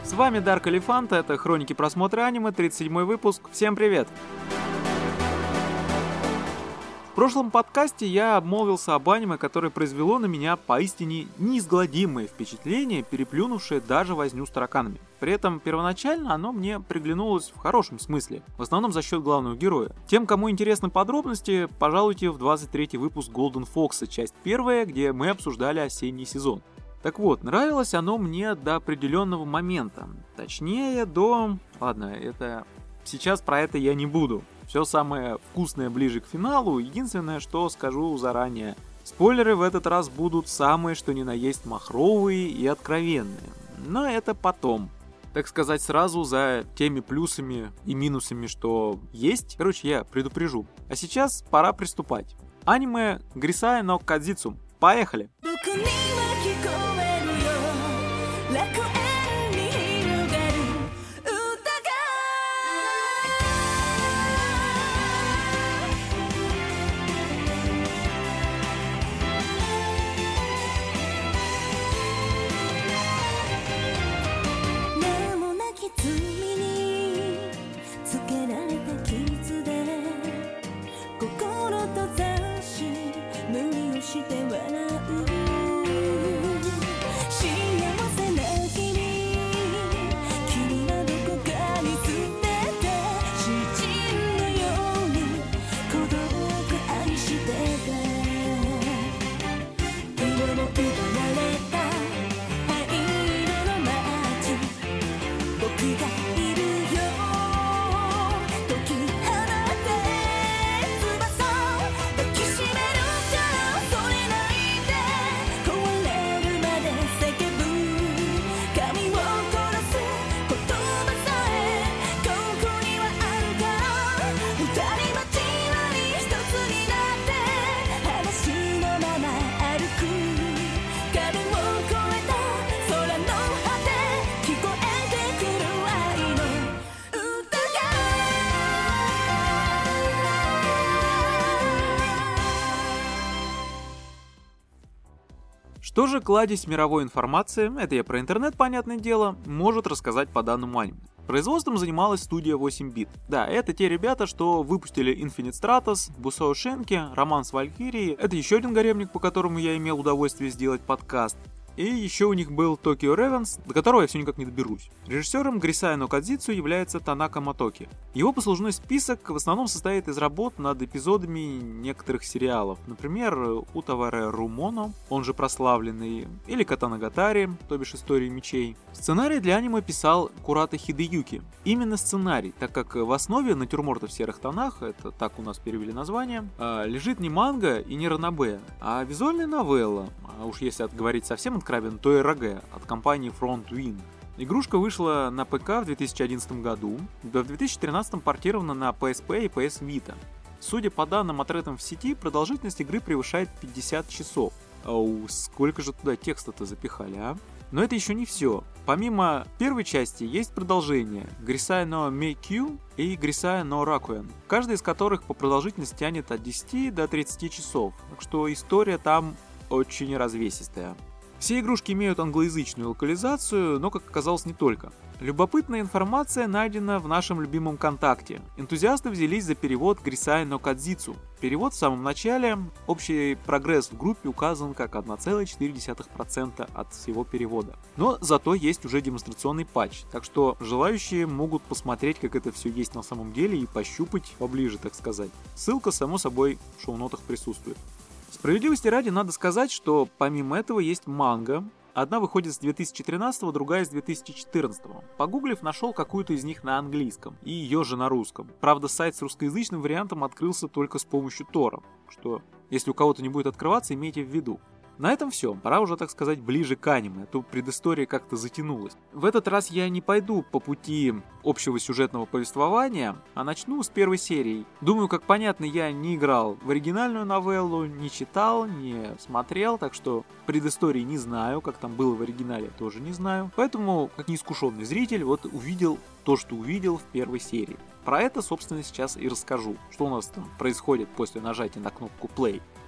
С вами Дарк Элефант, это Хроники просмотра аниме, 37-й выпуск. Всем привет! В прошлом подкасте я обмолвился об аниме, которое произвело на меня поистине неизгладимое впечатление, переплюнувшее даже возню с тараканами. При этом первоначально оно мне приглянулось в хорошем смысле, в основном за счет главного героя. Тем, кому интересны подробности, пожалуйте в 23-й выпуск Golden Fox, часть 1, где мы обсуждали осенний сезон. Так вот, нравилось оно мне до определенного момента. Точнее, Сейчас про это я не буду. Все самое вкусное ближе к финалу. Единственное, что скажу заранее. Спойлеры в этот раз будут самые, что ни на есть, махровые и откровенные. Но это потом. Так сказать, сразу за теми плюсами и минусами, что есть. Короче, я предупрежу. А сейчас пора приступать. Аниме Грисая но Кадзицу. Поехали! Что же кладезь мировой информации, это я про интернет, понятное дело, может рассказать по данному аниме? Производством занималась студия 8-бит. Да, это те ребята, что выпустили Infinite Stratos, Бусоу Шенки, Роман с Валькирией. Это еще один гаремник, по которому я имел удовольствие сделать подкаст. И еще у них был Tokyo Revenge, до которого я все никак не доберусь. Режиссером Грисая но Кадзицу является Танака Мотоки. Его послужной список в основном состоит из работ над эпизодами некоторых сериалов. Например, Утаваре Румоно, он же прославленный, или Катанагатари, то бишь Истории мечей. Сценарий для аниме писал Курата Хидеюки. Именно сценарий, так как в основе натюрморта в серых тонах, это так у нас перевели название, лежит не манга и не ранобэ, а визуальная новелла. А уж если говорить совсем откровенно, то РГ от компании Frontwind. Игрушка вышла на ПК в 2011 году, да в 2013 портирована на PSP и PS Vita. Судя по данным, отрытым в сети, продолжительность игры превышает 50 часов. Оу, сколько же туда текста-то запихали, а? Но это еще не все. Помимо первой части есть продолжение Грисая но Мэйкью и Грисая но Ракуэн, каждая из которых по продолжительности тянет от 10 до 30 часов, так что история там очень развесистая. Все игрушки имеют англоязычную локализацию, но, как оказалось, не только. Любопытная информация найдена в нашем любимом контакте. Энтузиасты взялись за перевод Грисая но Кадзицу. Перевод в самом начале, общий прогресс в группе указан как 1,4% от всего перевода. Но зато есть уже демонстрационный патч, так что желающие могут посмотреть, как это все есть на самом деле и пощупать поближе, так сказать. Ссылка, само собой, в шоу-нотах присутствует. Справедливости ради надо сказать, что помимо этого есть манга. Одна выходит с 2013, другая с 2014. Погуглив, нашел какую-то из них на английском, и ее же на русском. Правда, сайт с русскоязычным вариантом открылся только с помощью Тора, что, если у кого-то не будет открываться, имейте в виду. На этом все, пора уже, так сказать, ближе к аниме, а то предыстория как-то затянулась. В этот раз я не пойду по пути общего сюжетного повествования, а начну с первой серии. Думаю, как понятно, я не играл в оригинальную новеллу, не читал, не смотрел, так что предыстории не знаю, как там было в оригинале, тоже не знаю. Поэтому, как неискушенный зритель, вот увидел то, что увидел в первой серии. Про это, собственно, сейчас и расскажу, что у нас там происходит после нажатия на кнопку play.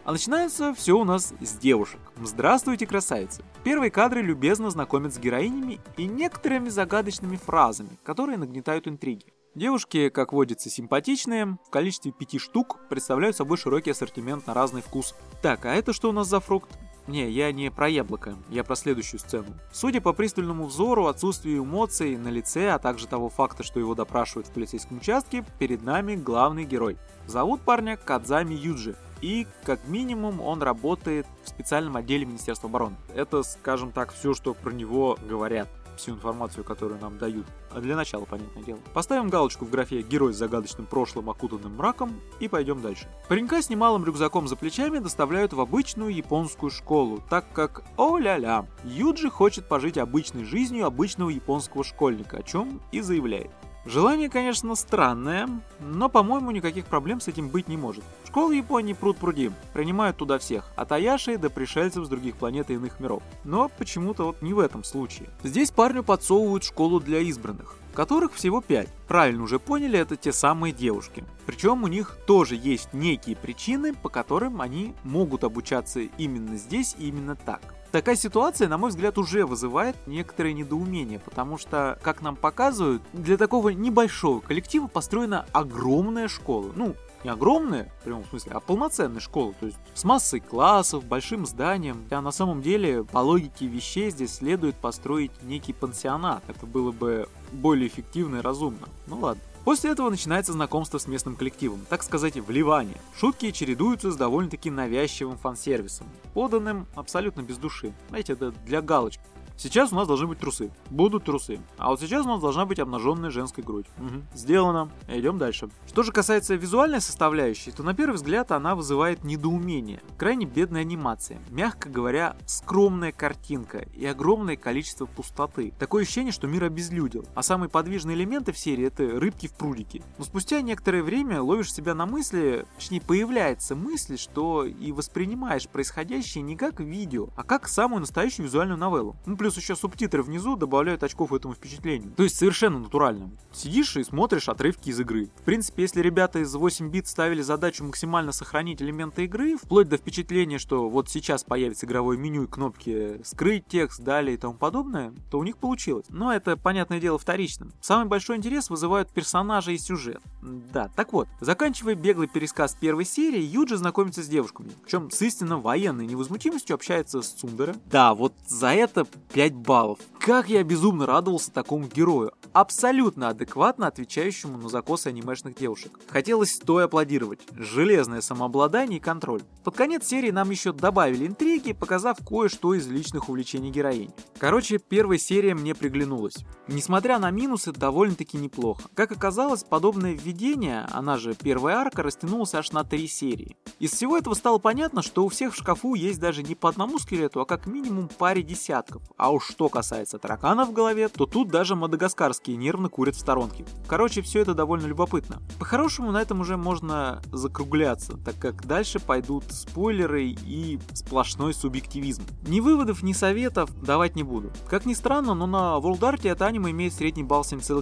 А начинается все у нас с девушек. Здравствуйте, красавицы! Первые кадры любезно знакомят с героинями и некоторыми загадочными фразами, которые нагнетают интриги. Девушки, как водится, симпатичные, в количестве 5 штук представляют собой широкий ассортимент на разный вкус. Так, а это что у нас за фрукт? Не, я не про яблоко, я про следующую сцену. Судя по пристальному взору, отсутствию эмоций на лице, а также того факта, что его допрашивают в полицейском участке, перед нами главный герой. Зовут парня Кадзами Юджи, и как минимум он работает в специальном отделе Министерства обороны. Это, скажем так, все, что про него говорят. Всю информацию, которую нам дают. А для начала, понятное дело. Поставим галочку в графе «Герой с загадочным прошлым, окутанным мраком» и пойдем дальше. Паренька с немалым рюкзаком за плечами доставляют в обычную японскую школу, так как, о-ля-ля, Юджи хочет пожить обычной жизнью обычного японского школьника, о чем и заявляет. Желание, конечно, странное, но, по-моему, никаких проблем с этим быть не может. Школы в Японии пруд-пруди, принимают туда всех, от аяши до пришельцев с других планет и иных миров. Но почему-то вот не в этом случае. Здесь парню подсовывают школу для избранных, которых всего 5. Правильно уже поняли, это те самые девушки. Причем у них тоже есть некие причины, по которым они могут обучаться именно здесь и именно так. Такая ситуация, на мой взгляд, уже вызывает некоторое недоумение, потому что, как нам показывают, для такого небольшого коллектива построена огромная школа. Ну, не огромная, в прямом смысле, а полноценная школа, то есть с массой классов, большим зданием. А на самом деле, по логике вещей, здесь следует построить некий пансионат. Это было бы более эффективно и разумно. Ну ладно. После этого начинается знакомство с местным коллективом, так сказать, вливание. Шутки чередуются с довольно-таки навязчивым фан-сервисом, поданным абсолютно без души. Знаете, это для галочки. Сейчас у нас должны быть трусы. Будут трусы. А вот сейчас у нас должна быть обнаженная женская грудь. Сделано. Идем дальше. Что же касается визуальной составляющей, то на первый взгляд она вызывает недоумение. Крайне бедная анимация. Мягко говоря, скромная картинка и огромное количество пустоты. Такое ощущение, что мир обезлюдил. А самые подвижные элементы в серии — это рыбки в прудике. Но спустя некоторое время ловишь себя на мысли, точнее появляется мысль, что и воспринимаешь происходящее не как видео, а как самую настоящую визуальную новеллу. Плюс еще субтитры внизу добавляют очков этому впечатлению. То есть совершенно натурально. Сидишь и смотришь отрывки из игры. В принципе, если ребята из 8 бит ставили задачу максимально сохранить элементы игры, вплоть до впечатления, что вот сейчас появится игровое меню и кнопки «Скрыть текст», «Далее» и тому подобное, то у них получилось. Но это, понятное дело, вторично. Самый большой интерес вызывают персонажи и сюжет. Да, так вот, заканчивая беглый пересказ первой серии, Юджи знакомится с девушками. Причем с истинно военной невозмутимостью общается с Цундере. Да, вот за это 5 баллов. Как я безумно радовался такому герою, абсолютно адекватно отвечающему на закосы анимешных девушек. Хотелось стоя аплодировать. Железное самообладание и контроль. Под конец серии нам еще добавили интриги, показав кое-что из личных увлечений героини. Короче, первая серия мне приглянулась. Несмотря на минусы, довольно-таки неплохо. Как оказалось, подобное введение, она же первая арка, растянулась аж на 3 серии. Из всего этого стало понятно, что у всех в шкафу есть даже не по одному скелету, а как минимум паре десятков. А уж что касается тараканов в голове, то тут даже мадагаскарские нервно курят в сторонке. Короче, все это довольно любопытно. По-хорошему, на этом уже можно закругляться, так как дальше пойдут спойлеры и сплошной субъективизм. Ни выводов, ни советов давать не буду. Как ни странно, но на WorldArt это аниме имеет средний балл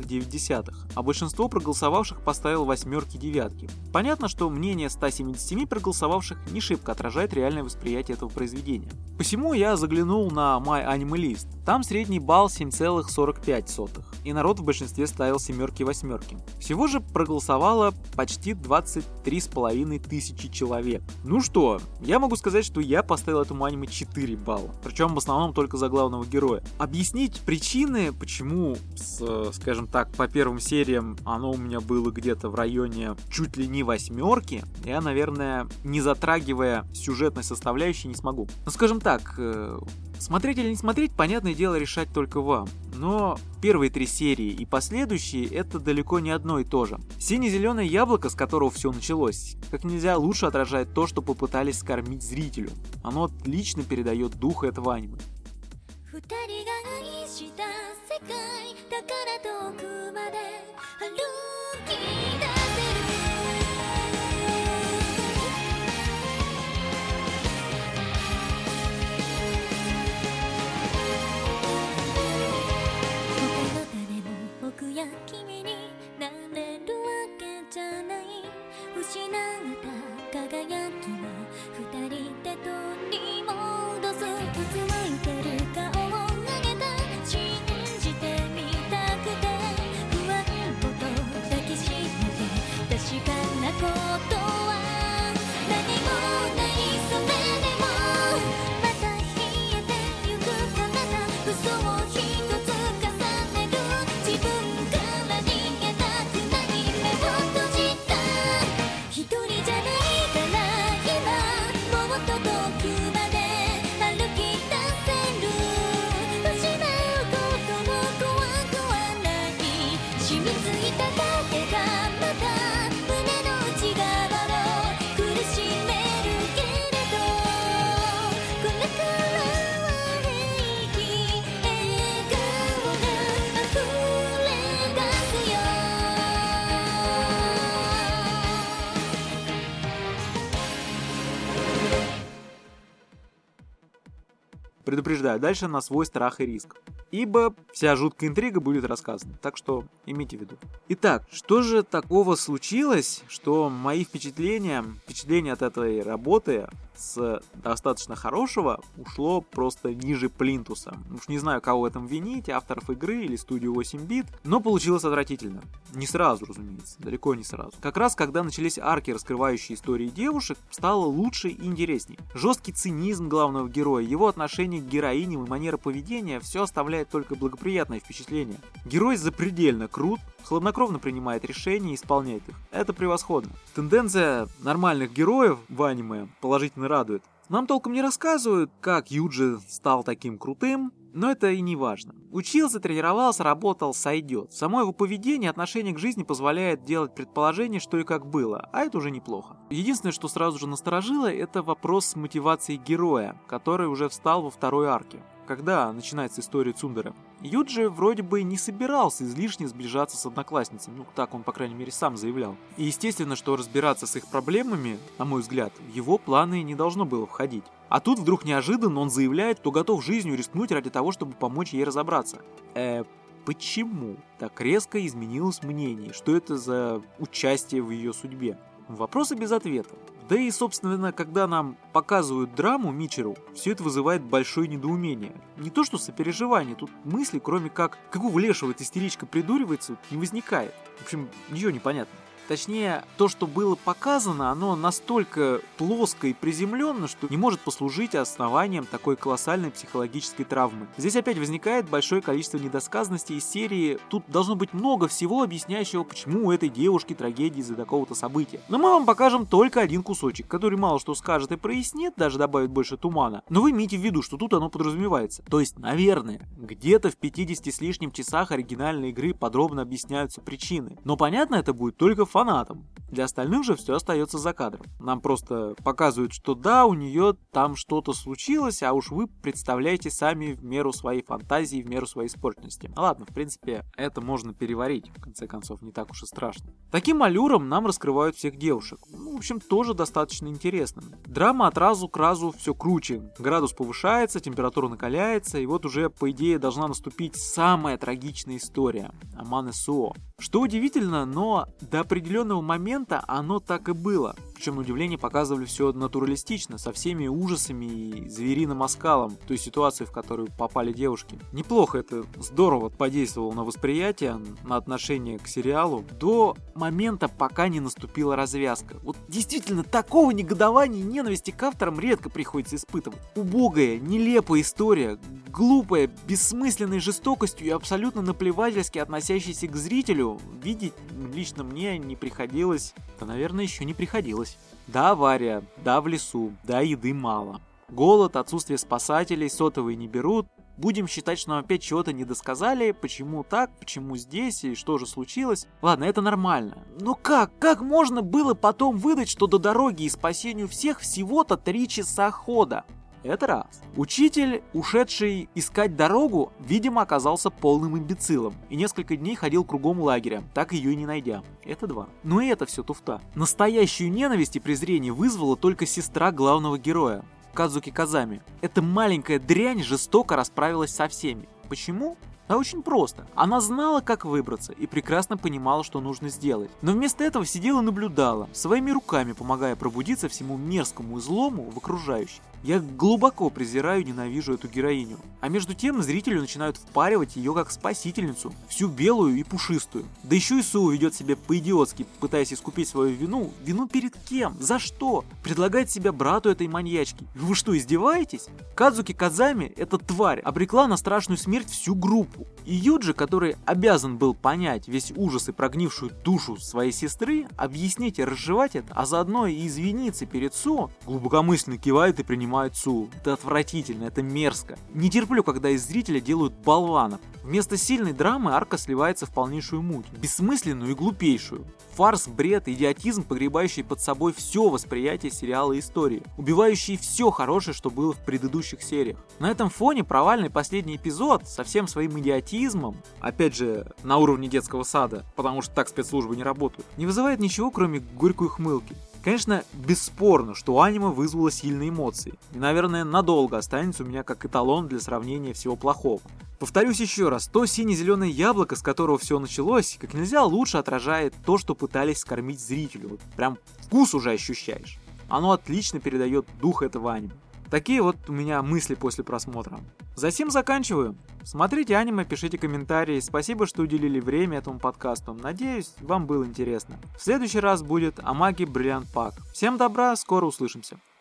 7,9, а большинство проголосовавших поставил 8-9. Понятно, что мнение 177 проголосовавших не шибко отражает реальное восприятие этого произведения. Посему я заглянул на MyAnimeList. Там средний балл 7,45, и народ в большинстве ставил 7-8. Всего же проголосовало почти 23,5 тысячи человек. Ну что, я могу сказать, что я поставил этому аниме 4 балла, причем в основном только за главного героя. Объяснить причины, почему, скажем так, по первым сериям оно у меня было где-то в районе чуть ли не 8, я, наверное, не затрагивая сюжетной составляющей, не смогу. Но скажем так, смотреть или не смотреть, понятное дело, решать только вам. Но первые 3 серии и последующие — это далеко не одно и то же. Сине-зеленое яблоко, с которого все началось, как нельзя лучше отражает то, что попытались скормить зрителю. Оно отлично передает дух этого аниме. Предупреждаю, дальше на свой страх и риск. Ибо вся жуткая интрига будет рассказана, так что имейте в виду. Итак, что же такого случилось, что мои впечатления от этой работы с достаточно хорошего ушло просто ниже плинтуса. Уж не знаю, кого в этом винить, авторов игры или студию 8-бит, но получилось отвратительно. Не сразу, разумеется, далеко не сразу. Как раз когда начались арки, раскрывающие истории девушек, стало лучше и интересней. Жесткий цинизм главного героя, его отношение к героиням и манера поведения все оставляет только благоприятное впечатление. Герой запредельно крут, хладнокровно принимает решения и исполняет их. Это превосходно. Тенденция нормальных героев в аниме положительно радует. Нам толком не рассказывают, как Юджи стал таким крутым, но это и не важно. Учился, тренировался, работал, сойдет. Само его поведение и отношение к жизни позволяет делать предположение, что и как было, а это уже неплохо. Единственное, что сразу же насторожило, это вопрос с мотивацией героя, который уже встал во второй арке. Когда начинается история Цундеры, Юджи вроде бы не собирался излишне сближаться с одноклассницами, ну так он, по крайней мере, сам заявлял. И естественно, что разбираться с их проблемами, на мой взгляд, в его планы не должно было входить. А тут вдруг неожиданно он заявляет, что готов жизнью рискнуть ради того, чтобы помочь ей разобраться. Почему так резко изменилось мнение? Что это за участие в ее судьбе? Вопросы без ответа. Да и, собственно, когда нам показывают драму Мичеру, все это вызывает большое недоумение. Не то что сопереживание, тут мысли, кроме как какого лешего эта истеричка придуривается, не возникает. В общем, ничего не понятно. Точнее, то, что было показано, оно настолько плоско и приземленно, что не может послужить основанием такой колоссальной психологической травмы. Здесь опять возникает большое количество недосказанностей из серии «Тут должно быть много всего, объясняющего, почему у этой девушки трагедия из-за такого-то события». Но мы вам покажем только один кусочек, который мало что скажет и прояснит, даже добавит больше тумана. Но вы имейте в виду, что тут оно подразумевается. То есть, наверное, где-то в 50 с лишним часах оригинальной игры подробно объясняются причины. Но понятно это будет только фанатам. Для остальных же все остается за кадром. Нам просто показывают, что да, у нее там что-то случилось, а уж вы представляете сами в меру своей фантазии, в меру своей испорченности. Ну ладно, в принципе, это можно переварить, в конце концов, не так уж и страшно. Таким аллюром нам раскрывают всех девушек. Ну, в общем, тоже достаточно интересно. Драма от разу к разу все круче. Градус повышается, температура накаляется, и вот уже, по идее, должна наступить самая трагичная история — Амане Суо. Что удивительно, но до определенного момента оно так и было. Причем, на удивление, показывали все натуралистично, со всеми ужасами и звериным оскалом той ситуации, в которую попали девушки. Неплохо это, здорово подействовало на восприятие, на отношение к сериалу, до момента, пока не наступила развязка. Вот действительно, такого негодования и ненависти к авторам редко приходится испытывать. Убогая, нелепая история, глупая, бессмысленной жестокостью и абсолютно наплевательски относящейся к зрителю, видеть лично мне не приходилось, да, наверное, еще не приходилось. Да, авария, да, в лесу, да, еды мало. Голод, отсутствие спасателей, сотовые не берут. Будем считать, что нам опять чего-то не досказали, почему так, почему здесь и что же случилось. Ладно, это нормально. Но как можно было потом выдать, что до дороги и спасению всех всего-то 3 часа хода? Это раз. Учитель, ушедший искать дорогу, видимо, оказался полным имбецилом и несколько дней ходил кругом лагеря, так ее и не найдя. Это два. Но и это все туфта. Настоящую ненависть и презрение вызвала только сестра главного героя, Кадзуки Казами. Эта маленькая дрянь жестоко расправилась со всеми. Почему? А очень просто. Она знала, как выбраться, и прекрасно понимала, что нужно сделать. Но вместо этого сидела и наблюдала, своими руками помогая пробудиться всему мерзкому и злому в окружающих. Я глубоко презираю и ненавижу эту героиню. А между тем зрителю начинают впаривать ее как спасительницу, всю белую и пушистую. Да еще и Суо ведет себя по-идиотски, пытаясь искупить свою вину. Вину перед кем? За что? Предлагает себя брату этой маньячки. Вы что, издеваетесь? Кадзуки Казами, эта тварь, обрекла на страшную смерть всю группу. И Юджи, который обязан был понять весь ужас и прогнившую душу своей сестры, объяснить и разжевать это, а заодно и извиниться перед Суо, глубокомысленно кивает и принимает Суо. Это отвратительно, это мерзко. Не терплю, когда из зрителя делают болванов. Вместо сильной драмы арка сливается в полнейшую муть, бессмысленную и глупейшую. Фарс, бред, идиотизм, погребающий под собой все восприятие сериала и истории, убивающий все хорошее, что было в предыдущих сериях. На этом фоне провальный последний эпизод со всем своим идиотизмом, опять же, на уровне детского сада, потому что так спецслужбы не работают, не вызывает ничего, кроме горькой ухмылки. Конечно, бесспорно, что аниме вызвало сильные эмоции. И, наверное, надолго останется у меня как эталон для сравнения всего плохого. Повторюсь еще раз, то сине-зеленое яблоко, с которого все началось, как нельзя лучше отражает то, что пытались скормить зрителю. Вот прям вкус уже ощущаешь. Оно отлично передает дух этого аниме. Такие вот у меня мысли после просмотра. Затем заканчиваю. Смотрите аниме, пишите комментарии. Спасибо, что уделили время этому подкасту. Надеюсь, вам было интересно. В следующий раз будет Амаги Brilliant Pack. Всем добра, скоро услышимся.